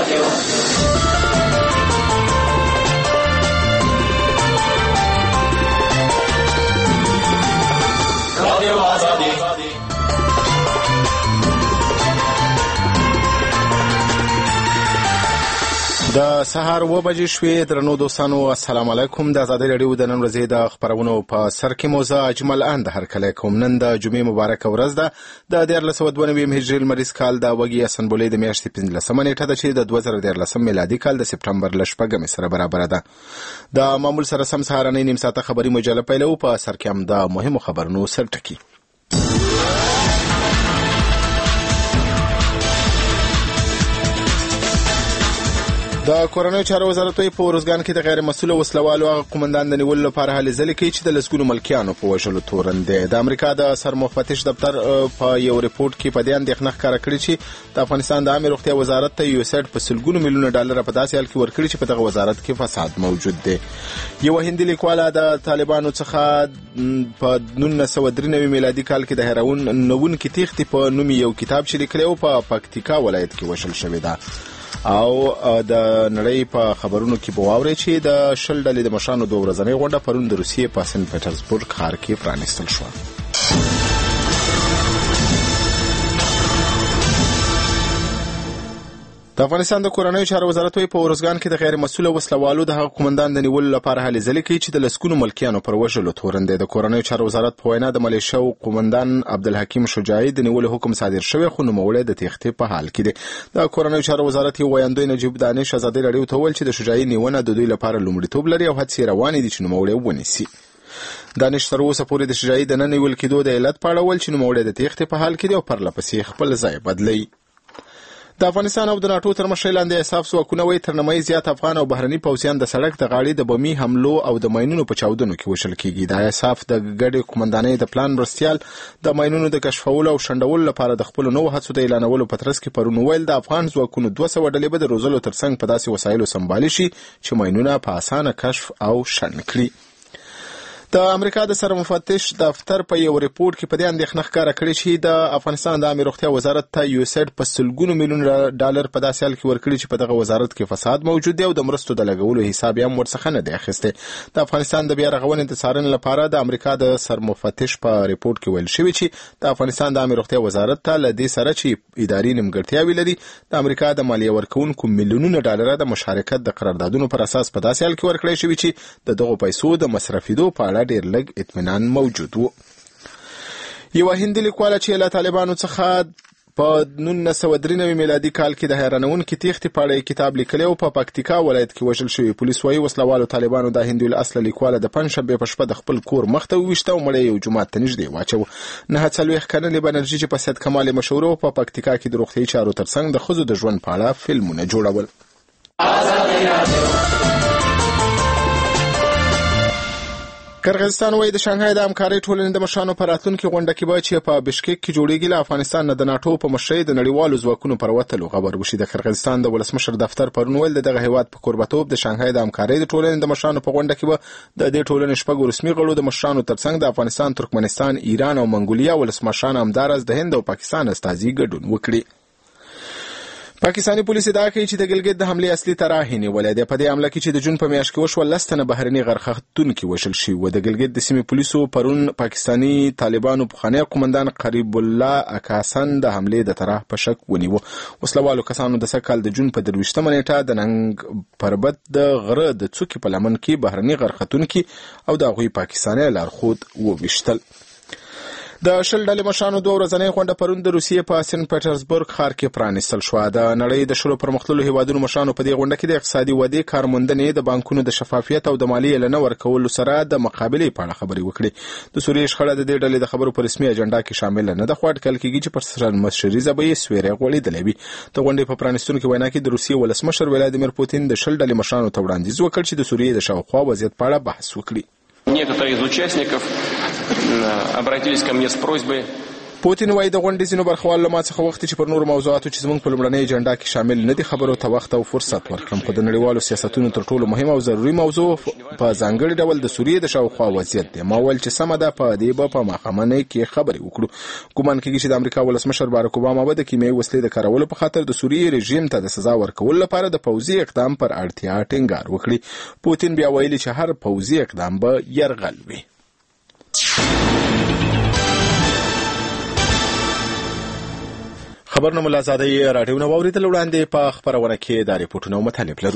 د سهار 9 بجې شوې. درنو دوستانو السلام علیکم. د آزادۍ رادیو د نن ورځې د خبرونو په سر کې موزه اجمل اند هر کله کوم. نن د جمعې مبارک ورځ ده د 1492 هجري المریز کال د وګي سنبولې د میاشتې 15 نیټه ده چې د 2013 میلادي کال د سپټمبر ل 8 سره برابر ده. د معمول سره سم سهارنۍ نیم ساعته خبري مجله پیلو. په سر کې هم د مهمو خبرونو سرټکی. د کورنیو چارو وزارت په ورزګان کې د غیر مسؤل وسلوالو قومندان د نیولو لپاره هلې ځلې کوي چې د لسګونو ملکیانو په وژلو تورن دي. د امریکا د سرمفتش دفتر په یو ریپورت کې په دې اندېښنه ښکاره کړې چې د افغانستان د عامه روغتیا وزارت ته USAID په سلګونو میلیونه ډالر په داسې حال کې ورکړي چې په دغه وزارت کې فساد موجود دی. یو هندي لیکواله د طالبانو څخه په 1993 میلادي کال کې د هیروین نوون کې تیښتې په نوم یو کتاب چې لیکلی و په پکتیکا ولایت کې وشل شوی ده. او د نړۍ په خبرونو کې بواوري چې د شل ډلې د مشرانو دوه ورځنۍ غونډه پرون د روسیې په سن پټرزبورګ ښار کې پرانیستل شوه. د افغانستان د کورنیو چارو وزارت په ورزګان کې د غیر مسؤل وسلوالو د قومندان د نیولو لپاره هلې ځلې کوي چې د لسګونو ملکیانو پر وژلو تورن دي. د کورنیو چارو وزارت په وینا د ملیشیا قومندان عبدالحکیم شجاعي د نیولو حکم صادر شوی خو نوموړی د تېښتې په حال کې دی. د کورنیو چارو وزارت یو ویاندوی نجیب دانش ازادۍ رادیو ته وویل چې د شجاعي نیونه د دوی لپاره لومړیتوب لري او هڅې روانې دي چې نوموړی ونیسي. دانش تر اوسه پورې د شجاعي د نه نیول کېدو د علت په اړه وویل چې نوموړی د تېښتې په حال کې دی او پرلپسې خپل ځای بدلوي. د افغانستان او د ناټو تر مشرۍ لاندې اساف ځواکونه وایي تر نیمایي زیات افغان او بهرني پوځیان د سړک د غاړې د بمي حملو او د ماینونو په چاودنو کې وژل کېږي. د اساف د ګډې قومندانۍ د پلان مرستیال د ماینونو د کشفولو او شنډولو لپاره د خپلو نوو هڅو د اعلانولو په ترڅ کې پرون ویل د افغان ځواکونو 200 ډلې به د روزلو ترڅنګ په داسې وسایلو سمبالي شي چې ماینونه په اسانه کشف او شنډ کړي. د امریکا د سرمفتش دفتر په یو ریپورت کې په دې اندېښنه ښکاره کړې چې د افغانستان د عامه روغتیا وزارت ته USAID په سلګونو میلیونه ډالر په داسې حال کې ورکړي چې په دغه وزارت کې فساد موجود دی او د مرستو د لګولو حساب یې هم ورڅخه نه دی اخیستی. د افغانستان د بیا رغونې د څارنې لپاره د امریکا د سرمفتش په ریپورت کې ویل شوی چې د افغانستان د عامه روغتیا وزارت ته له دې سره چې اداري نیمګړتیاوې لري د امریکا د مالیه ورکوونکو میلیونونه ډالر د مشارکت د قراردادونو پر اساس په داسې حال کې ورکړی شوی چې د دغو پیسو د مصرفېدو په اړه ډېر لږ اطمینان موجود وو. یو هندي لیکواله چې له طالبانو څخه په 1993 میلادي کال کې د هیرانونکو تېښتې په اړه کتاب لیکلی او په پکتیکا ولایت کې وژل شوی. پولیس وایي وسلوالو طالبانو د هندي الاصل لیکواله د پنځشنبې په شپه د خپل کور مخ ته وویشته او مړی یو جومات ته نږدې واچوه. 49 کلنې بنرجي چې په سید کمال مشهور او په پکتیکا کې د روغتیايي چارو ترڅنګ د ښځو د ژوند په اړه فلمونه جوړول. قرغیزستان وایي د شانګهای د همکارۍ ټولنې د مشرانو په راتلونکي غونډه کې به چې په بشکک کې جوړیږي له افغانستان نه د ناټو په مشرۍ د نړیوالو ځواکونو پر وتلو خبر وشي. د قرغیزستان د ولسمشر دفتر پرون ویل دغه هیواد په قربتوب د شانګهای د همکارۍ د ټولنې د مشرانو په غونډه کې به د دې ټولنې شپږ رسمي غړو د مشرانو ترڅنګ د افغانستان، ترکمنستان، ایران او منګولیا ولسمشران همدارس د هند او پاکستان استازي ګډون وکړي. پاکستاني پولیس ادعا کوي چې د ګلګت د حملې اصلي طرح یې نیولې ده. په دې حمله کې چې د جون په میاشت کې وشوه 10 تنه بهرني غرختونکي وژل شوي وو. د ګلګت د سیمې پولیسو پرون پاکستاني طالبانو پخوانی قومندان قریب الله اکاسن د حملې د طرح په شک ونیو. وسلوالو کسانو د سکهال د جون په 23 نیټه د ننګ پربت د غره د څوکې په لمن کې بهرني غرختونکي او د هغوی پاکستاني لارښود وویشتل. د شل ډلې مشرانو دوه ورځنۍ غونډه پرون د روسیې په سن پټرزبورګ ښار کې پرانیستل شوه. د نړۍ د شلو پرمختللو هیوادونو مشرانو په دې غونډه کې د اقتصادي ودې، کارموندنې، د بانکونو د شفافیت او د مالیې له نه ورکولو سره د مقابلې په اړه خبرې وکړې. د سوریې شخړه د دې ډلې د خبرو په رسمي اجنډا کې شامل نه ده، خو اټکل کېږي چې پر سرمشریزه به یې سویری غوړېدلی وي. د غونډې په پرانیستونکې وینا کې د روسیې ولسمشر ولادیمیر پوتین د شل ډلې مشرانو ته وړاندیز وکړ چې د سوریې د شاوخوا وضعیت په اړه بحث وکړي. Некоторые из участников обратились ко мне с просьбой پوتین وایي د غونډې ځینو برخوالو ما څخه وخت چې پر نورو موضوعاتو چې زموږ په لومړنۍ اجنډا کې شامل نه دي خبرو ته وخت او فرصت ورکړم، خو د نړیوالو سیاستونو تر ټولو مهمه او ضروري موضوع په ځانګړي ډول د سوریې د شاوخوا وضعیت دی. ما ویل چې سمه ده په دې به په ماښامنۍ کې خبرې وکړو. ګومان کېږي چې د امریکا ولسمشر بارک اوباما به د کیمیاوي وسلې د کارولو په خاطر د سوریې رژیم ته د سزا ورکولو لپاره د پوځي اقدام پر اړتیا ټینګار وکړي. پوتین بیا ویلي چې هر پوځي اقدام به یرغل وي. خبرنامه ملازادی راډیو نو اوریدل وړاندې په خبرونه کې د ریپورتونو مطالب لرو.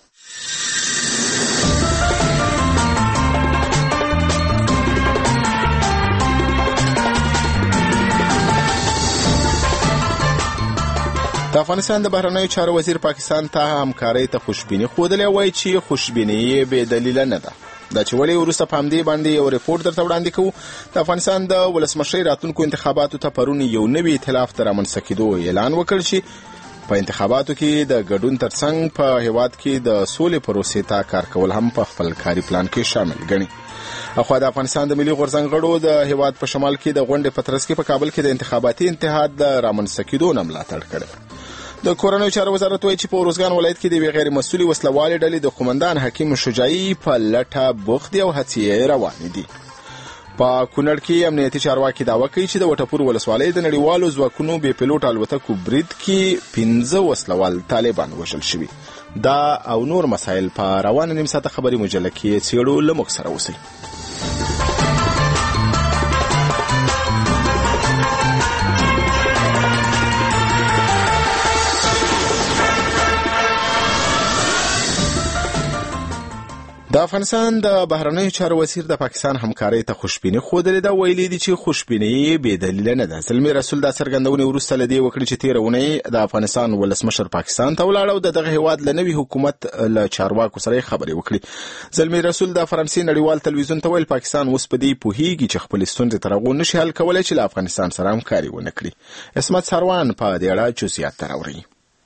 د افغانستان د بهرنیو چارو وزیر پاکستان ته همکارۍ ته خوشبیني ښودلې، وایي چې خوشبیني یې بې دلیله نه ده. دا چې ولې وروسته په همدې باندې یو ریپورت درته وړاندې کوو. د افغانستان د ولسمشرۍ راتلونکو انتخاباتو ته پرون یو نوی ائتلاف د رامنځته کېدو اعلان وکړ چې په انتخاباتو کې د ګډون ترڅنګ په هیواد کې د سولې پروسې ته کار کول هم په خپل کاري پلان کې شامل ګڼي. اخوا د افغانستان د ملي غورځنګ غړو د هیواد په شمال کې د غونډې په ترڅ کې په کابل کې د انتخاباتي اتحاد د رامنځته کېدو نه ملاتړ کړی. د کورنیو چارو وزارت وایي چې په اروزګان ولایت کې د غیر مسؤلې وسلوالې ډلې د قومندان حکیم شجاعي په لټه بوخت دي او هڅې روانې دي. په کونړ کې امنیتي چارواکي دعوه کوي چې د وټپور ولسوالۍ د نړیوالو ځواکونو بې پیلوټ الوتکو برید کې 15 وسلوال طالبان وژل شوي. دا او نور مسایل په روانه نیم ساعته خبري مجله کې څېړو. له موږ سره اوسئ. د افغانستان د بهرنیو چارو وزیر د پاکستان همکارۍ ته خوشبیني ښودلې ده. ویلي دي چې خوشبیني یې بې دلیله نه ده. زلمي رسول دا څرګندونې وروسته له دې وکړې چې تېره اونۍ د افغانستان ولسمشر پاکستان ته ولاړ او د دغه هېواد له نوي حکومت له چارواکو سره یې خبرې وکړې. زلمي رسول د فرانسې نړیوال تلویزیون ته ویل پاکستان اوس په دې پوهېږي چې خپلې ستونزې تر هغو نشي حل کولی چې له افغانستان سره همکاري ونه کړي. عصمت سروان په دې اړه جزئیات راوړي.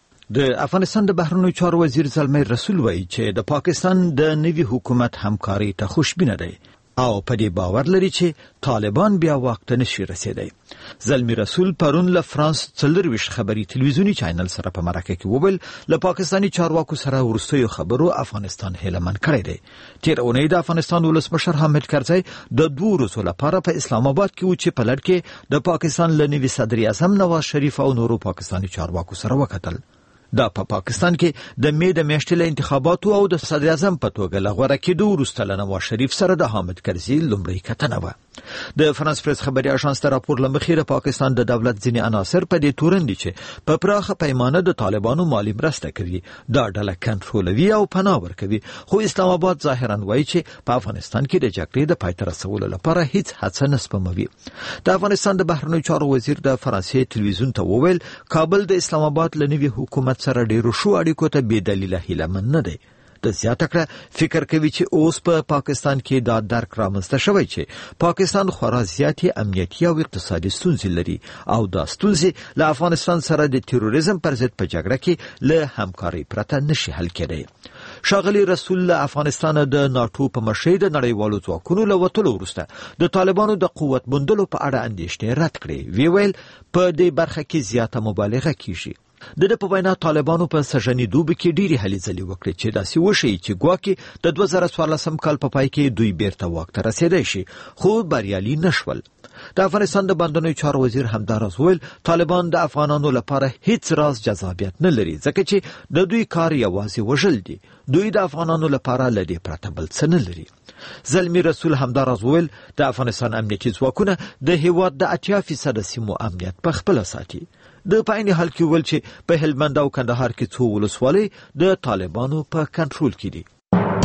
د افغانستان د بهرنیو چارو وزیر زلمي رسول وایي چې د پاکستان د نوي حکومت همکاري ته خوشبینه دی او په دې باور لري چې طالبان بیا واک ته نشي رسیدای. زلمي رسول پرون له فرانس 24 خبري تلویزیونی چینل سره په مرکه کې وویل له پاکستاني چارواکو سره ورستیو خبرو افغانستان هیلمن کړی دی. تیر اونۍ د افغانستان ولسمشر حامد کرزی د 2 ورځو لپاره په اسلام آباد کې و چې په لړ کې د پاکستان له نوي صدر اعظم نواز شریف او نورو پاکستاني چارواکو سره وکتل. دا په پاکستان کې د مې د میاشتې له انتخاباتو او د صدر اعظم په توګه له غوره کېدو وروسته له نواز شریف سره د حامد کرزي لومړۍ کتنه وه. د فرانس پریس خبري اژانس ته راپور له مخې د پاکستان د دولت ځینې عناصر په دې تورن دي چې په پراخه پیمانه د طالبانو مالی مرسته کوي، دا ډله کنټرولوي او پناه ورکوي. خو اسلام آباد ظاهرا وایي چې په افغانستان کې د جګړې د پای ته رسولو لپاره هیڅ هڅه نه سپموي. د افغانستان د بهرنیو چارو وزیر د فرانسې تلویزیون ته وویل کابل د اسلام آباد له نوي حکومت سره ډیرو شو اړیکو ته بې دلیله هیلمن نه دی. د زیاته کړه فکر کوي چې اوس په پاکستان کې دا درک رامنځته شوی چې پاکستان خورا زیاتې امنیتي او اقتصادي ستونزې لري او دا ستونزې له افغانستان سره د تروریزم پر ضد په جګړه کې له همکارۍ پرته نشي حل کېدی. ښاغلي رسول له افغانستان د ناټو په مشرۍ د نړیوالو ځواکونو له وتلو وروسته د طالبانو د قوت موندلو په اړه اندېښنې رد کړې. وی ویل په دې برخه کې زیاته مبالغه کیږي. د په وینا طالبانو په سژنې دوبه کې ډېری هلې ځلې وکړې چې داسې وشي چې ګواکې د 2014 کال په پای کې دوی بیرته واک ته رسیدای شي، خو بریالي نشول. د افغانستان د بهرنیو چارو وزیر همداراز ویل طالبان د افغانانو لپاره هیڅ راز جذابیت نه لري ځکه چې د دوی کار یوازې وژل دي. دوی د افغانانو لپاره له دې پرته بل څه نه لري. زلمي رسول همداراز ویل د افغانستان امنیتي ځواکونه د هیواد د 80% سیمو امنیت په خپله ساتي. د پاین حال کې ویل چې په هلمند او کندهار کې څو ولسوالۍ د طالبانو په کنټرول کې دي.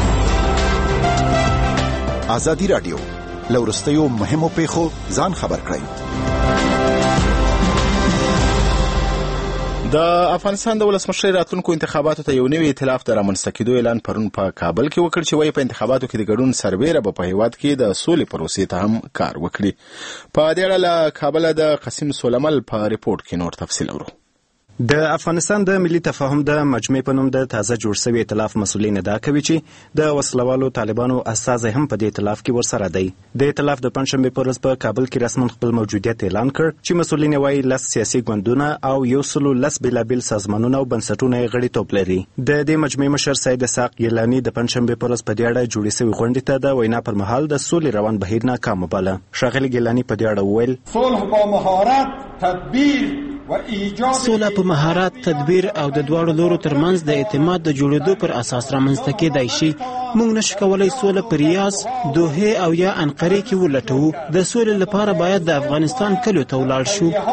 ازادي رادیو لورستیو مهمو پیښو ځان خبر کړئ. د افغانستان د ولسمشرۍ راتلونکو انتخاباتو ته یو نوی ائتلاف د رامنځته کېدو اعلان پرون په کابل کې وکړ چې وایي په انتخاباتو کې د ګډون سربیره به په هیواد کې د سولې پروسې ته هم کار وکړي. په دې اړه له کابله د قاسم سولمل په ریپورت کې نور تفصیل اورو. د افغانستان د ملي تفاهم د مجمع په نوم د تازه جوړ شوی ائتلاف مسؤلین ادعا کوي چې د وسلوالو طالبانو استازي هم په دې ائتلاف کې ورسره دی. د ائتلاف د پنځشنبه په ورځ په کابل کې رسماً خپل موجودیت اعلان کړ چې مسؤلین وايي 10 سیاسي ګوندونه او 110 بېلابېل سازمانونه او بنسټونه یې غړیتوب لري. د دې مجمع مشر سید اسحاق ګیلاني د پنځشنبه په ورځ په دې اړه جوړې شوې غونډې ته د وینا پر مهال د سولې روان بهیر ناکام وباله. ښاغلي ګیلاني په دې اړه وویل صلح با مهارت تدبیر سوله په مهارت، تدبیر او د دواړو لورو ترمنځ د اعتماد د جوړېدو پر اساس رامنځته کېدای شي. موږ نشو کولی سوله په ریاض، دوحې او یا انقرې کې ولټوو. د سولې لپاره باید د افغانستان کلیو ته ولاړ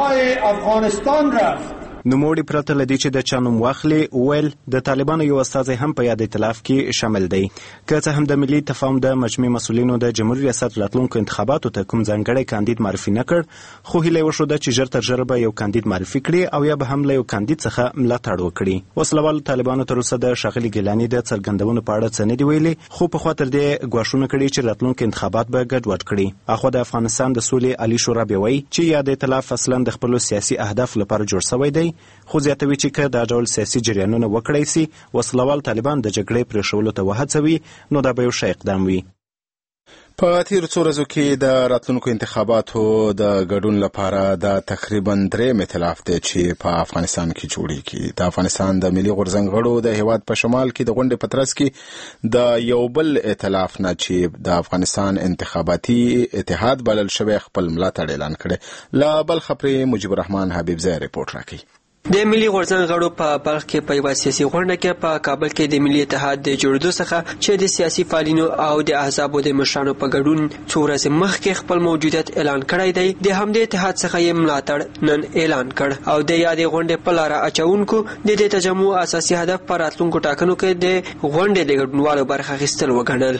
شو. نوموړي پرته له دې چې د چا نوم واخلي ویل د طالبانو یو استازی هم په یاد ائتلاف کې شامل دی. که څه هم د ملي تفاهم د مجمع مسؤلینو د جمهوریت ریاست راتلونکو انتخاباتو ته کوم ځانګړی کاندید معرفي نه کړ، خو هیله یې وښوده چې ژر تر ژره به یو کاندید معرفي کړي او یا به هم له یو کاندید څخه ملاتړ وکړي. وسلوالو طالبانو تر اوسه د ښاغلي ګیلاني د څرګندونو په اړه څه نه دي ویلي، خو په خوا تر دې ګواښونه کړي چې راتلونکي انتخابات به ګډوډ کړي. اخوا د افغانستان د سولې عالي شورا بیا وایي چې یاد ائتلاف اصلا د خپلو سیاسي اهداف لپاره جوړ شوی دی، خو زیاتوي چې که دا ډول سیاسي جریانونه وکړای سي وسلوال طالبان د جګړې پرېښولو ته وهڅوي نو دا به یو ښه اقدام وي. په تیرو څو ورځو کې د راتلونکو انتخاباتو د ګډون لپاره د تقریبا 3 ائتلاف دی چې په افغانستان کې جوړیږي. د افغانستان د ملي غورځنګ غړو د هیواد په شمال کې د غونډې په ترڅ کې د یو بل ائتلاف نه چې د افغانستان انتخاباتي اتحاد بلل شوی خپل ملاتړ اعلان کړی. له بلخ پرې مجيب الرحمن حبیبزی ریپورت راکوي. د ملي غورځنګ غړو په بلخ کې په یوه سیاسي غونډه کې په کابل کې د ملي اتحاد د جوړېدو څخه چې د سیاسي فعالینو او د احزابو د مشرانو په ګډون څو ورځې مخکې خپل موجودیت اعلان کړی دی، د همدې اتحاد څخه یې ملاتړ نن اعلان کړ او د یادې غونډې په لاره اچونکو د دې تجمع اساسي هدف په راتلونکو ټاکنو کې د غونډې د ګډونوالو برخه اخیستل وګڼل.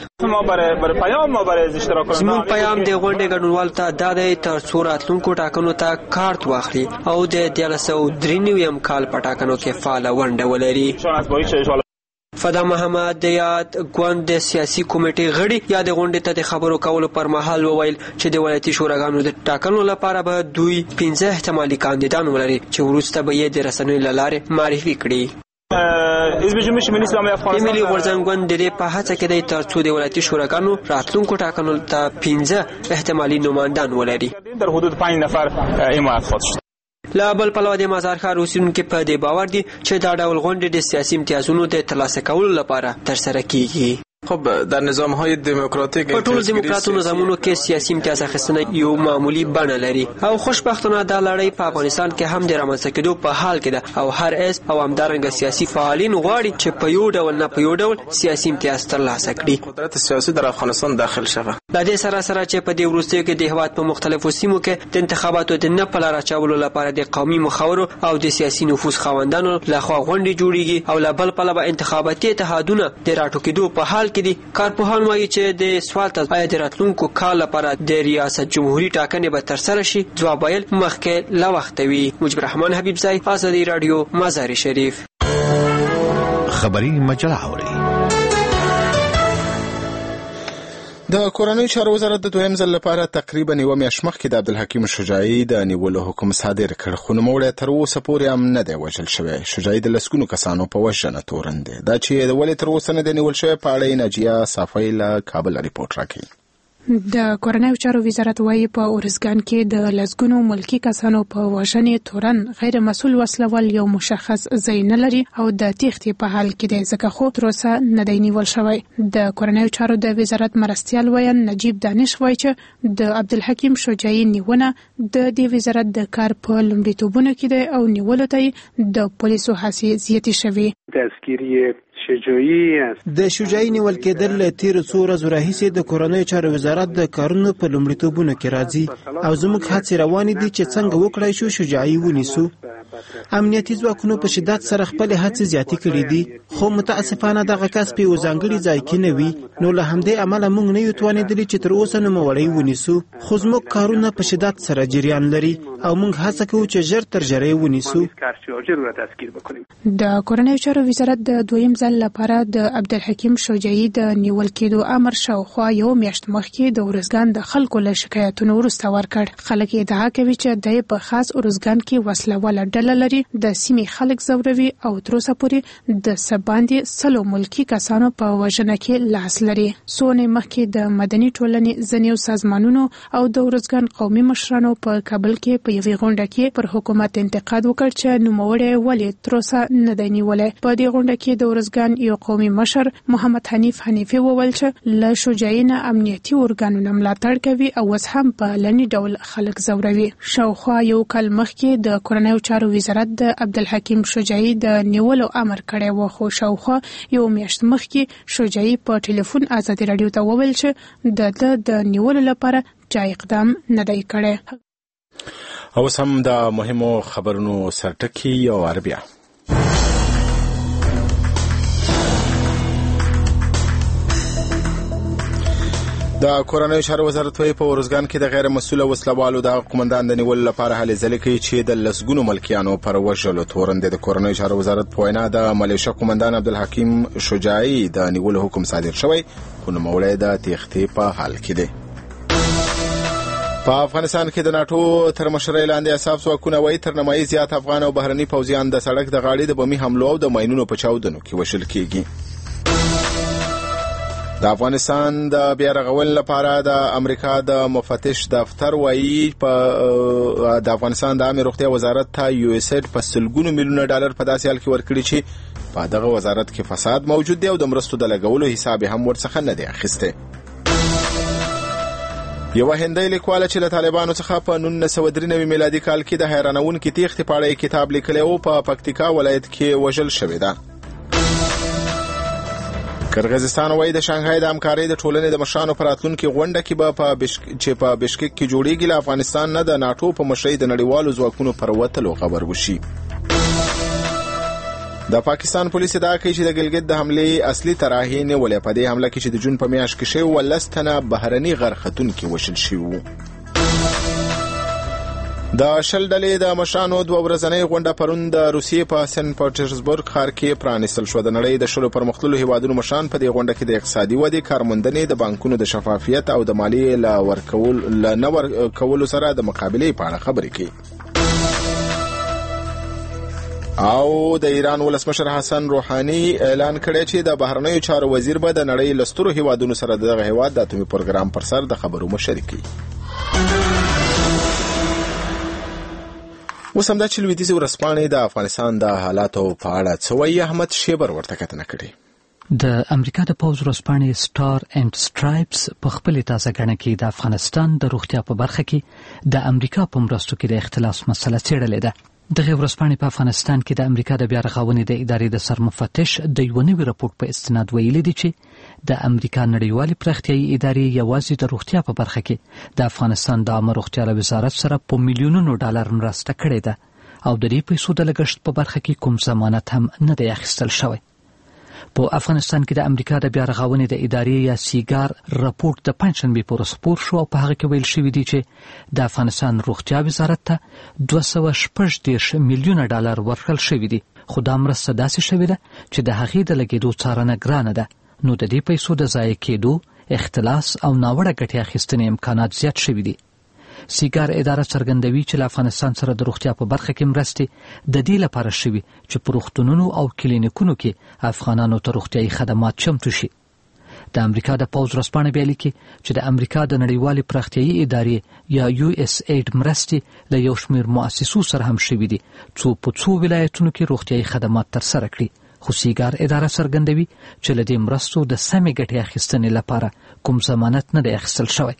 زموږ پیام د غونډې ګډونوالو ته دا دی تر څو راتلونکو ټاکنو ته کارت واخلي او د 1993 کال پټاکنو کې فعال ونډه ولري. فدا محمد د یاد ګوند د سیاسي کمیټې غړي یاد غونډې ته د خبرو کولو پر مهال وویل چې د ولایتي شوراګانو د ټاکنو لپاره به دوی 15 احتمالي کاندیدان ولري چې وروسته به یې د رسنیو له لارې معرفي کړي. د ملي غورځنګ ګوند د دې په هڅه کې دی تر څو د ولایتي شوراګانو راتلونکو ټاکنو ته 15 احتمالي نمایندان ولري. در حدود 5 نفر حمایت خواهد شد. لا بل پلو د مزار ښار اوسیدونکي په دې باور دي چې دا ډول غونډې د سیاسي امتیازونو د ترلاسه کولو لپاره ترسره کیږي. خب در نظام‌های دموکراتیک په ټول دموکراتو نظامونو کې سیاسي امتیاز اخیستنه یو معمولی بڼه لري او خوشبختانه دا لړۍ په افغانستان کې هم د رامنځته کېدو په حال کې ده او هر حزب او همدارنګه سیاسي فعالین غواړي چې په یو ډول نه په یو ډول سیاسي امتیاز ترلاسه کړي. قدرت سیاسي در افغانستان داخل شوه. د دې سره چې په دې وروستیو کې د هیواد په مختلفو سیمو کې د انتخاباتو د نه په لاره اچولو لپاره د قومي مخاورو او د سیاسي نفوذ خاوندانو لخوا غونډې جوړیږي او له بل پلوه انتخاباتي اتحادونه د راټوکېدو په حال کې دي. کارپوهان وايي چې د سوال ته آیا د راتلونکو کال لپاره د ریاست جمهوریت ټاکنې به ترسره شي ځواب ویل مخکې لا وخت وي. مجيب الرحمن حبیبزی، آزادی رادیو، مزار شریف. خبری مجله اوري. د کورنۍ چارو وزارت د دویم ځل لپاره تقریبا یوه میاشت مخکې د عبدالحکیم شجاعي د نیولو حکم صادر کړ، خو نوموړی تر اوسه پورې هم نه دی وژل شوی. شجاعي د لسګونو کسانو په وژنه تورن دی. دا چې ولې تر اوسه نه دی نیول شوی په اړه ناجیه صافی له کابل ریپورت راکوي. د کورنۍ چارو وزارت وايي په اورزګان کې د لسګونو ملکی کسانو په وژنې تورن غیر مسؤل وسلوال یو مشخص ځای نه لري او د تېښتې په حال کې دی، ځکه خو تر اوسه نه دی نیول شوی. د کورنۍ چارو د وزارت مرستیال ویان نجیب دانش وایي چې د عبدالحکیم شجاعي نیونه د دې وزارت د کار په لومړیتوبونو کې دی او نیولو ته د پولیسو هڅې زیاتې شوې. د شجاعي نیول کېدل له تیرو څو ورځو راهیسې د کورنۍ چارو وزارت د کارونو په لومړیتوبونو کې راځي او زموږ هڅې روانې دي چې څنګه وکړای شو شجاعي ونیسو. امنیتي ځواکونو په شدت سره خپل هڅې زیاتې کړې دي، خو متاسفانه دغه کس په یو ځانګړي ځای کې نه وي، نو له همدې امله موږ نه یو توانېدلي چې تر اوسه نوموړی ونیسو. خو زموږ کارونه په شدت سره جریان لري او موږ هڅه کوو چې ژر تر ژره یې ونیسو. د کورنۍ چارو وزارت د دویم ځل لپاره د عبدالحکیم شجاعي د نیول کېدو امر شاوخوا یو میاشت مخکې د اورزګان د خلکو له شکایتونو وروسته ورکړ. خلک ادعا کوي چې د په خاص اورزګان کې وسله واله ډله ډله لري د سیمې خلک زوروي او تر اوسه پورې د سباندې سلو ملکی کسانو په وژنه کې لاس لري. سونه مخکې د مدني ټولنې ځینې سازمانونو او د ارزګان قومي مشرانو په کابل کې په یوې غونډه کې پر حکومت انتقاد وکړ چې نوموړی ولې تر اوسه نه دی نیولی. په دې غونډه کې د ارزګان یو قومي مشر محمد حنیف حنیفي وویل چې له شجاعي نه امنیتي ارګانونه ملاتړ کوي او اوس هم په لنی ډول خلک زوروي. شاوخوا یو کال مخکې د کورنیو چارو وزارت د عبدالحکیم شجاعي د نیولو امر کړی و، خو شاوخوا یو میاشت مخکې شجاعي په ټلیفون ازادي راډیو ته وویل چې د نیولو لپاره چا اقدام نه دی کړی. اوس هم د مهمو خبرونو سرټکی یو عربیا. د کورنیو چارو وزارت په ورزګان کې د غیر مسؤل وسلوالو د قومندان د نیولو لپاره هلې ځلې کوي چې د لسګونو ملکیانو پر وژلو تورن د کورنیو چارو وزارت په وینا د ملیشه قومندان عبدالحکیم شجاعي د نیولو حکم صادر شوی، خو نوموړی د تېښتې په حال کې دی. په افغانستان کې د ناټو تر مشرۍ لاندې اساف ځواکونه وایي تر نیمایي زیات افغان او بهرني پوځیان د سړک د غاړې د بمي حملو او د ماینونو په چاودنو کې وژل کېږي. د افغانستان د بیا رغولو لپاره د امریکا د مفتش دفتر وایي د افغانستان د عامه روغتیا وزارت ته یو اس ایډ په سلګونو میلیونه ډالر په داسې حال کې ورکړي چې په دغه وزارت کې فساد موجود دی او د مرستو د لګولو حساب هم ورڅخه نه دی اخیستی. یو هندۍ لیکواله چې له طالبانو څخه په 1993 میلادي کال کې د حیرانونکي تېښتې په اړه کتاب لیکلی او په پکتیکا ولایت کې وژل شوې ده. قرغیزستان وایي د شانګهای د همکارۍ د ټولنې د مشرانو په راتلونکي غونډه کې به په بشکک کې جوړیږي له افغانستان نه د ناټو په مشرۍ د نړیوالو ځواکونو پر وتلو خبر وشي. د پاکستان پولیس ادعا کوي چې د ګلګت د حملې اصلي طراحي نیولې. په دې حمله کې چې د جون په میاشت کې شوی 10 تنه بهرني غرختونکي وژل شوي وو. د شل ډلې د مشرانو دوه ورځنۍ غونډه پرون د روسیې په سن پټرزبورګ ښار کې پرانیستل شوه. د نړۍ د شلو پرمختللو هیوادونو مشران په دې غونډه کې د اقتصادي ودې، کارموندنې، د بانکونو د شفافیت او د مالیې له نه ورکولو سره د مقابلې په اړه خبرې کوي. او د ایران ولسمشر حسن روحاني اعلان کړی چې د بهرنیو چارو وزیر به د نړۍ له سترو هیوادونو سره دغه هیواد د اتومي پروګرام پر سر د خبرو مشري کوي. اوس همدا چې لویدیځې ورځپاڼې د افغانستان د حالاتو په اړه څه وایي، احمد شیبر ورته کتنه کړې. د امریکا د پوځ ورځپاڼې سټار اینډ سټرایپس په خپلې تازه ګڼه کې د افغانستان د روغتیا په برخه کې د امریکا په مرستو کې د اختلاس مسله څېړلې ده. دغه ورځپاڼې په افغانستان کې د امریکا د بیا رغونې د ادارې د سرمفتش د یو نوي راپور په استناد ویلي دي چې د امریکا نړیوالې پراختیایي ادارې یوازې د روغتیا په برخه کې د افغانستان د عامه روغتیا وزارت سره په میلیونونو ډالر مرسته کړې ده او د دې پیسو د لګښت په برخه کې کوم ضمانت هم نه دی اخیستل شوی. په افغانستان کې د امریکا د بیا رغونې د ادارې یا سیګار راپور د پنځشنبه په ورځ خپور شو او په هغه کې ویل شوی دی چې د افغانستان روغتیا وزارت ته 216 میلیونه ډالر ورکړل شوی دي، خو دا مرسته داسې شوې ده چې د هغې د لګېدو څارنه ګرانه ده، نو د دې پیسو د ضایع کېدو، اختلاس او ناوړه ګټې اخیستنې امکانات زیات شوي دي. سیګار اداره څرګندوي چې له افغانستان سره د روغتیا په برخه کې مرستې د دې لپاره شوي چې په روغتونونو او کلینیکونو کې افغانانو ته روغتیایي خدمات چمتو شي. د امریکا د پوځ ورځپاڼه بیا لیکي چې د امریکا د نړیوالې پراختیایي ادارې یا یو اس ایډ مرستې له یو شمېر مؤسسو سره هم شوي دي څو په څو ولایتونو کې روغتیایي خدمات ترسره کړي، خو سیګار اداره څرګندوي چې له دې مرستو د سمې ګټې اخیستنې لپاره کوم ضمانت نه دی اخیستل شوی.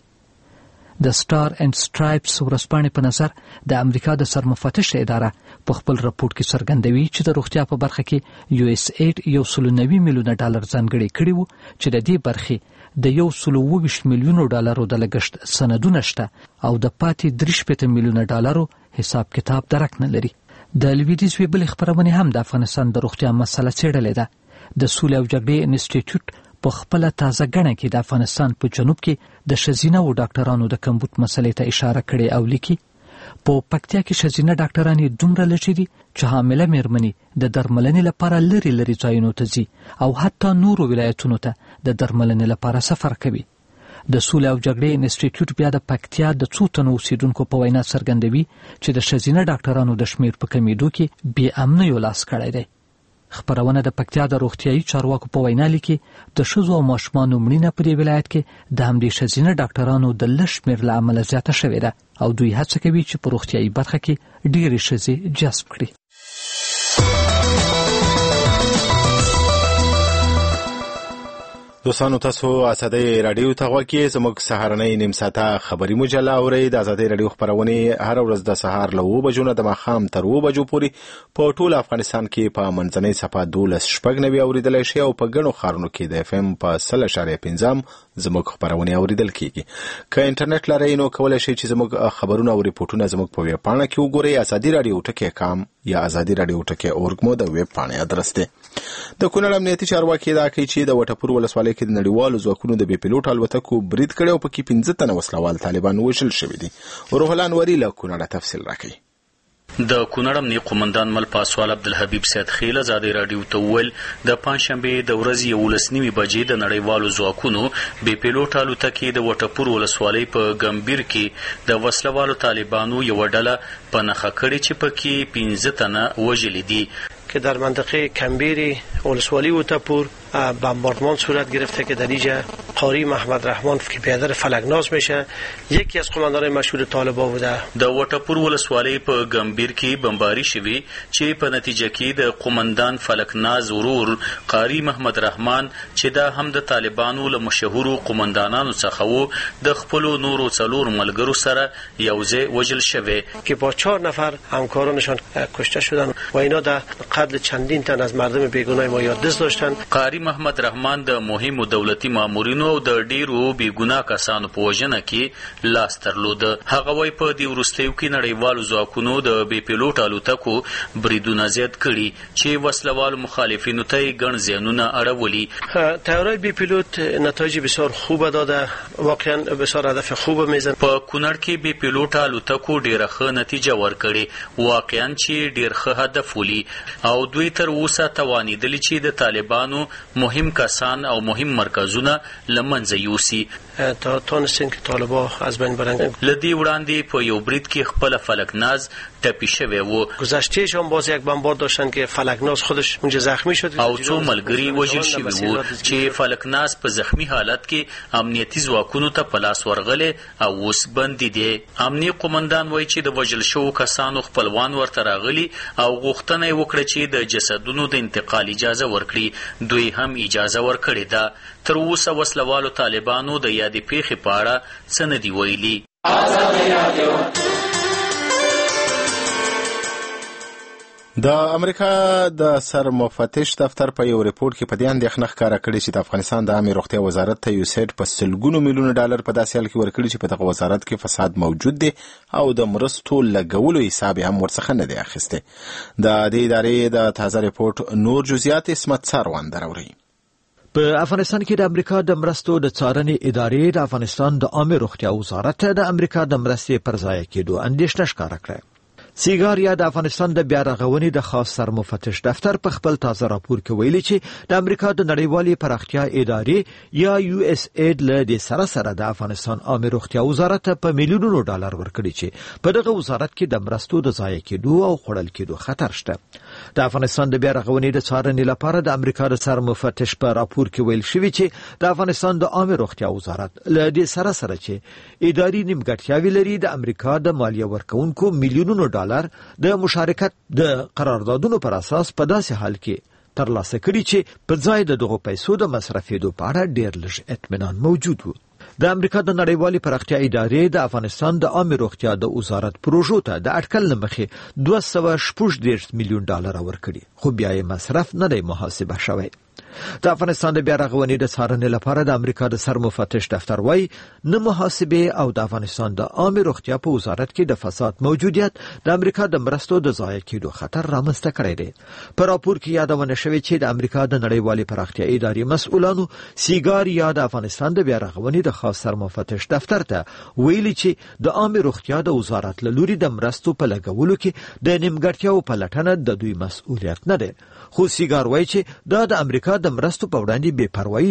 د سټار اینډ سټرایپس ورځپاڼې په نظر د امریکا د سرمفتش اداره په خپل راپور کې څرګندوي چې د روغتیا په برخه کې یو اس ایډ 190 میلیونه ډالر ځانګړي کړي وو چې د دې برخې د 120 میلیونو ډالرو د لګښت سندونه شته او د پاتې 3 میلیونه ډالرو حساب کتاب درک نه لري. د لویدیځ ویبل خبرونه هم د افغانستان د روغتیا مسله څېړلې ده. د سولې او جګړې انسټیټیوټ په خپل تازه ګڼه کې د افغانستان په جنوب کې د ښځینه او ډاکټرانو د کمبود مسلې ته اشاره کړې او لیکي په پکتیا کې ښځینه ډاکټرانې دومره لږې دي چې حامله مېرمنې د درملنې لپاره لرې ځایونو ته ځي او حتی نورو ولایتونو ته د درملنې لپاره سفر کوي. د سولې او جګړې انسټیټیوټ بیا د پکتیا د څو تنو اوسیدونکو په وینا څرګندوي چې د ښځینه ډاکټرانو د شمیر په کمیدو کې بې امنیو لاس کړی دی. خبرونه د پکتیا د روغتیايي چارواکو په وینا لیکي د ښځو او ماشومانو مړینه په دې ولایت کې د همدې ښځینه ډاکټرانو د لږ شمیر له امله زیاته شوې ده او دوی هڅه کوي چې په روغتیايي برخه کې ډېرې ښځې جذب کړي. دوستانو تاسو ازادي رادیو ته غوږی زموږ سهارنۍ نیم ساعته خبري مجله اورئ. د ازادي رادیو خبرونه هر ورځ د سهار له 9 بجو نه د ماښام تر 2 بجو پورې په ټول افغانستان کې په منځنۍ صفه 12:90 اوریدلای شي او په ګڼو ښارونو کې د اف ام په 0.5 زموږ خبرونه اوریدل کیږي. که انټرنیټ لرئ نو کولای شئ چې زموږ خبرونه او ریپورتونه زموږ په ویب پاڼه کې وګورئ. ازادي رادیو ټکی.com یا ازادي رادیو ټکی.org مو د ویب پاڼې ادرس دی. د کونړ امنیتي چارواکي دا کوي چې د وټپور ولسوالۍ کې د نړیوالو ځواکونو د بي پيلوټ الوتکو برید کړي او پکې 15 تنه وسلوال طالبان وژل شوي دي. روح الله انوري له کونړ تفصیل راکړي. د کونړ امنیه قومندان مل پاسوال عبدالحبیب سید خیل ازادي رادیو ته ویل د پنځشنبه د ورځې 11:30 بجې د نړیوالو ځواکونو بي پيلوټ الوتکې د وټپور ولسوالۍ په ګمبیر کې د وسلوالو طالبانو یو ډله په نخښه کړې چې پکې 15 تنه وژل دي که در منطقه کمبیر ولسوالی وټپور بمباردمان صورت گرفته که در اینجا قاری محمد رحمان که پیادر فلکناز میشه یکی از قماندانان مشهور طالبان بوده. د وټپور ولسوالی په ګمبیر کې بمباری شوی چې په نتیجه کې د قماندان فلکناز ورور قاری محمد رحمان چې دا هم د طالبانو له مشهورو قماندانانو څخه وو د خپل نورو څلور ملګرو سره یوځای وژل شوی که با 4 نفر همکارانشان کشته شدن و اینا در قتل چندین تن از مردم بیگناه ما یادداشت داشتن. قاری محمد رحمان د مهمو دولتي مامورینو او د ډیرو بیګناه کسانو په وژنه کې لاس درلود. هغه وایي په دې وروستیو کې نړیوالو ځواکونو د بي پيلوټ الوتکو بریدونه زیات کړي چې وسلوالو مخالفینو ته ګڼ زیانونه اړولي. طیاره بي پيلوټ نتایج بسیار خوب داده، واقعا بسیار هدف خوب میزن. په کونړ کې بي پيلوټ الوتکو ډیره ښه نتیجه ورکړي، واقعا چې ډیر ښه هدف ولي او دوی تر اوسه توانیدلی چې د طالبانو مهم کسان او مهم مرکزونه لمنځه یوسي. تونستن که طالبان از بین برن. لدی وړاندې په یو برید کې خپل فلکناز ټپي شوی و. گذشته شام باز یک بمبارد داشتن که فلکناز خودش اونجا زخمی شد او څو ملګری وژل شوي وو چې فلکناز په زخمی حالت کې امنیتي ځواکونو ته په لاس ورغلی او اوس بندي دی. امنیه قومندان وایي چې د وژل شوو کسانو خپلوان ورته راغلي او غوښتنه یې وکړه چې د جسدونو د انتقال اجازه ورکړي. دوی هم اجازه ورکړې ده. تر اوسه وسلوالو طالبانو د یادې پیښې په اړه څه نه دي ویلي. د امریکا د سر مفتش دفتر په یو ریپورت کې په دې اندېښنه ښکاره کړې چې د افغانستان د عامه روغتیا وزارت ته USAID په سلګونو میلیونه ډالر په داسې حال کې ورکړي چې په دغه وزارت کې فساد موجود دی او د مرستو لګولو حساب هم ورڅخه نه دی اخیستی. د دې ادارې د تازه ریپورت نور جزئیات اسمت ساروان دراوري. په افغانستان کې د امریکا د مرستو د څارنې ادارې د افغانستان د عامه روغتیا وزارت د امریکا د مرستې پر ځای کېدو اندېښنه ښکاره کړه. سیګاریا د افغانستان د بیا رغونې د خاص سرمفتش دفتر په خپل تازه راپور کې ویلي چې د امریکا د نړیوالې پراختیا ادارې یا USAID له دې سره د افغانستان عامه روغتیا وزارت په میلیونونو ډالر ورکړي چې په دغه وزارت کې د مرستو د ضایع کېدو او خوړل کېدو خطر شته. د افغانستان د بیا رغونې د څارنې لپاره د امریکا د سرمفتش په راپور کې ویل شوی چې د افغانستان د عامه روغتیا وزارت له دې سره چې اداري نیمګړتیاوې لري د امریکا د مالیه ورکونکو میلیونونو ډالر د مشارکت د قراردادونو پر اساس په داسې حال کې ترلاسه کړي چې په ځای د دغو پیسو د مصرفېدو په اړه ډېر لږ اطمینان موجود و. د امریکا د نړیوالې پراختیا ادارې د افغانستان د عامه روغتیا د وزارت پروژو ته د اټکل مخې 216 میلیون ډالر ورکړي، خو بیا یې مصرف نه دی محاسبه شوی. د افغانستان د بیا رغونې د څارنې لپاره د امریکا د سرمفتش دفتر وايي نه محاسبه او د افغانستان د عامه روغتیا په وزارت کې د فساد موجودیت د امریکا د مرستو د ضایع کېدو خطر رامنځته کړی دی. په راپور کې یادونه شوې چې د امریکا د نړیوالې پراختیا ادارې مسؤلانو سیګاریا د افغانستان د بیا رغونې د خاص سرمفتش دفتر ته ویلي چې د عامه روغتیا د وزارت له لوري د مرستو په لګولو کې د نیمګړتیاو په لټنه د دوی مسؤلیت نه دی. خو سیګار وايي چې دا د امریکا د مرستو په وړاندې بې پروايي ده.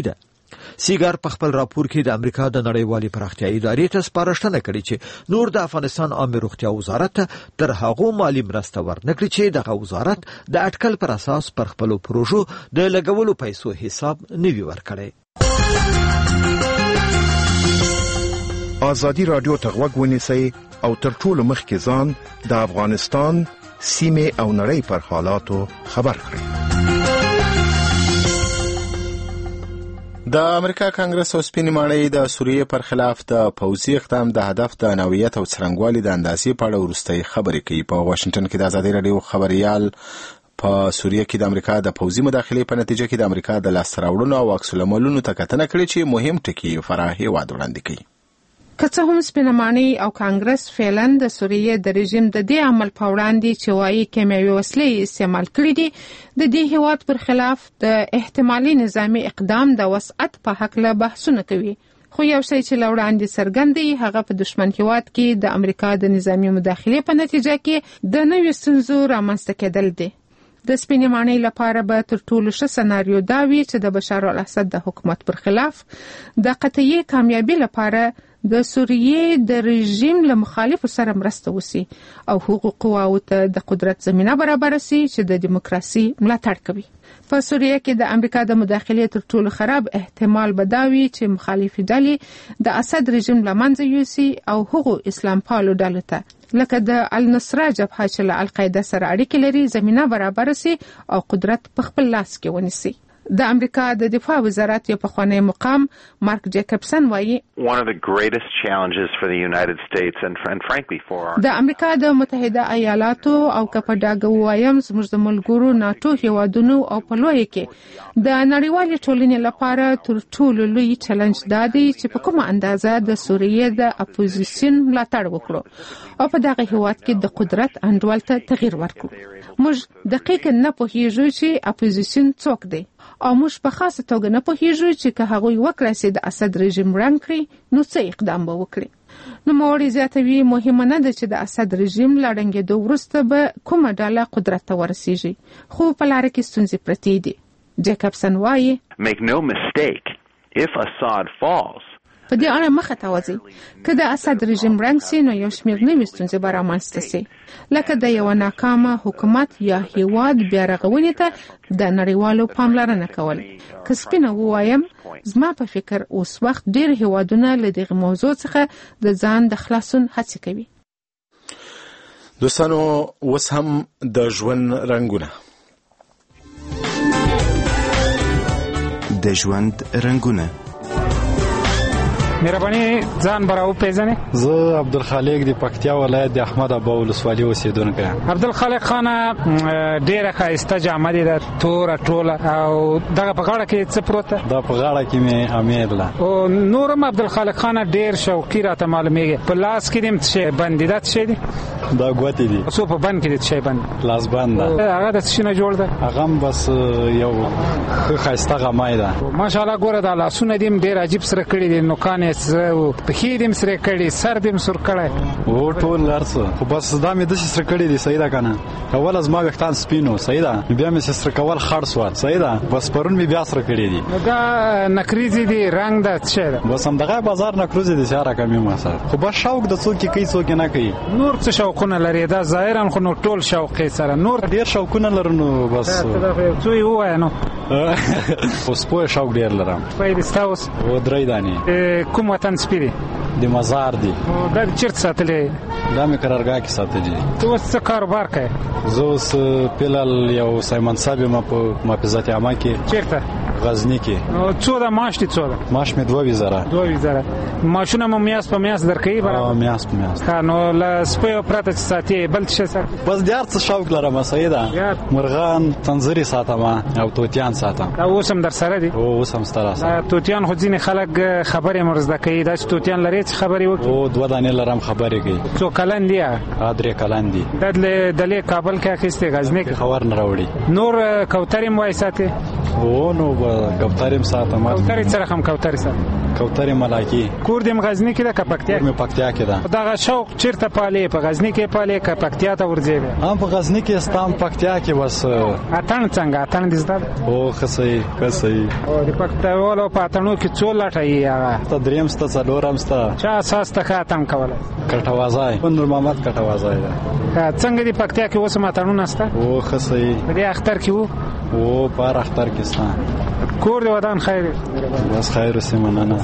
سیګار په خپل راپور کې د امریکا د نړیوالې پراختیایي ادارې ته سپارښتنه کړې چې نور د افغانستان عامه روغتیا وزارت ته تر هغو مالی مرسته ورنکړي چې دغه وزارت د اټکل پر اساس پر خپلو پروژو د لګولو پیسو حساب نه وي ورکړی. ازادي رادیو ته غوږ ونیسئ او تر ټولو مخکې ځان د افغانستان سیمه او نړۍ پر حالاتو خبر کړئ. د امریکا کانګرس او سپینې ماڼۍ د سوریې پر خلاف د پوځي اقدام د هدف د نوعیت او څرنګوالي د اندازې په اړه وروستۍ خبرې کوي. په واشنگټن کې د ازادي رادیو خبريال په سوریه کې د امریکا د پوځي مداخلې په نتیجه کې د امریکا د لاسته راوړنو او عکس العملونو ته کتنه کړې چې مهم ټکي فراه هیواد وړاندې کوي. که څه هم سپینه ماڼۍ او کانګرس فعلاً د سوریې د رژیم د دې عمل په وړاندې چې وايي کیمیاوي وسلې استعمال کړي دي د دې هیواد پر خلاف د احتمالي نظامی اقدام د وسعت په حق له بحثونه کوي. خو یو شی چې لوړاندې څرګند دی هغه په دشمن هیواد کې د امریکا د نظامی مداخلې په نتیجه کې د نوې ستونزو رامنځته کېدل دي. د سپینې ماڼۍ لپاره به تر ټولو ښه سناریو دا وي چې د بشار الاسد د حکومت پر خلاف د قطعي کامیابی لپاره د سوریې د رژیم له مخالفو سره مرسته وسی او حقوق قواو ته د قدرت زمينه برابر سي چې د دیموکراسي ملاتړ کوي. په سوریه کې د امریکا د مداخلې تر ټولو خراب احتمال بداوي چې مخالفي ډلې د اسد رژیم لمنځه یوسي او حقوق اسلام پالو ډلو ته لکه د النصره جبهه چې له القاعده سره اړیکې لري زمينه برابر سي او قدرت په خپل لاس کې ونیسي. د امریکا د دفاع وزارت یو پخوانی مقام مارک جیکبسن وایي د امریکا د متحده ایالاتو او کپډاګو وایم زموږ د ملګرو ناتو هیوادونو او په لوی کې د نړیوالې ټولنې لپاره تر ټولو لوی چیلنج دا دی چې په کومه اندازه د سوریې د اپوزیشن ملاتړ وکړو او په دغه هیواد کې د قدرت انډول ته تغییر ورکړو. موږ دقیق نه پوهیږو چې اپوزیشن څوک دی او موږ په خاصه توګه نه پوهیږو چې که هغوی وکړي چې د اسد رژیم رنګ کړي نو څه اقدام به وکړي. نو موري زیاتوي مهمه نه ده چې د اسد رژیم لاړنګېدو وروسته به کومه ډله قدرت ته ورسیږي خو په لاره کې ستونزې پرتې دي. جیکبسن وایي Make no mistake, if Assad falls په دې اړه مخه توازي که د اسد رژیم رنګ سي نو یو شمېر نوې ستونزې به رامنځته سي لکه د یو ناکامه حکومت یا هیواد بیا رغونې ته د نړیوالو پاملرنه کول. که سپینه ووایم زما په فکر اوس وخت ډېر هیوادونه له دغه موضوع څخه د ځان د خلاصون هڅې کوي. دوستانو اوس هم د ژوند رنګونه د ژوند رنګونه مهرباني ځان براو پیژنې. زه عبدالخالق د پکتیا ولایت د احمد ابا ولسوالۍ اوسیدونکی یم. عبدالخالق خان ډیره ښایسته جامه دي د توره ټوله او دغه په غاړه کې څه پروت ده؟ دا په غاړه کې مې امیر ده. او نورم عبدالخالق خان ډیر شوقي راته معلومیږي. په لاس کې دې څه بند دي؟ دا څه دي؟ دا ګوتې دي. څو په بند کې دي څه بند؟ لاس بند ده. هغه د څه نه جوړ ده؟ هغه بس یو ښایسته غمای ده. ماشاءالله ګوره دا لاسونه دې ډیر عجیب سره کړی دي نوکان زه په خې دې سره کړي سر دې سر کړي او ټول لارڅ خو بس دا مې د سره کړي دي صحیح ده کنه. اول از ما وختان سپینو صحیح ده بیا مې سره کول خړ سوات صحیح ده بس پرون مې بیا سره کړي دي. دا نکریزي دي رنگ ده څه ده بس هم دغه بازار نکریزي دي سره کمې ما سره خو بس شوق د څوک کې څوک نه کوي. نور څه شوقونه لري دا ظاهرا خو نو ټول شوقې سره نور ډیر شوقونه لرنو بس څه یو وای نو اوس په شوق ډیر لرم. په دې ستاوس و درې دانی کوم وطن سپیری د مزار دی. دا چیرته ساتلې؟ دا مې قرارګاه کې ساتلې. ته اوس څه کاروبار کوې؟ زه اوس پلال یو سایمن صاحب ما په محافظت عامه کې. چیرته؟ غزنی کې. څو دا معاش دي څو دا؟ معاش مې 2000 معاشونه مو میاس په میاس درکې برابر؟ میاس په میاس. نو لا سپیو پراته ساتي بل څه ساتي؟ بس د هر څه شوق لرم صحیح ده. مرغان تنظری ساتم او توتیان ساتم. دا اوس هم در سره دي؟ اوس هم ستاره سره. توتیان خو ځینې خلک خبرې مرزده کوي دا چې توتیان لري څه خبرې وکړي؟ او 2 دانې لرم خبرې کوي. څو کلن دي؟ 3 کلن دي. دلې کابل کې اخیسته غزنی کې خبر نه راوړي. نور کوترې مو ساتي؟ او نو په کوترم ساتم. کوترې سره هم کوترې سره کوترې ملاکی. کور دې غزنی کې ده که پکتیا؟ کور مې پکتیا کې ده. دغه شوق چیرته پالې؟ په غزنی کې پالې که پکتیا ته ورځې؟ هم په غزنی کې استام پکتیا کې بس. اتن څنګه اتن دې زده؟ او خسي او د پکتیوالو په اتنو کې څو لټه یې هغه ته دریم سته څلورم سته چا اساس ته اتن کوله؟ کټوازای نور محمد کټوازای ده. څنګه دې پکتیا کې اوس ماتنونه نشته؟ او خسي دې اختر کې وو او بار اختر کې ستا کور دې ودان خیر بس خیر سیمنانه.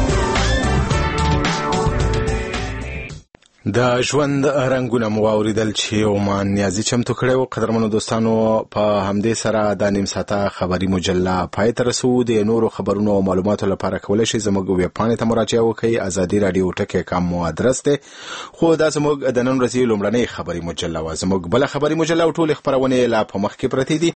د ژوند رنگونه مو اوریدل چې عمان نیازي چمتو کړو. قدرمنو دوستانو په همدې سره د نیم ساعته خبري مجله پای ته رسو. د نورو خبرونو او معلوماتو لپاره کولای شئ زموږ ویب پاڼې ته مراجعه وکړئ. ازادي رادیو ټکی.com مو ادرس دی. خو دا زموږ د نن ورځې لومړنۍ خبري مجله و. زموږ بل خبري مجله او ټول خبرونه لا په مخ کې پرتې دي.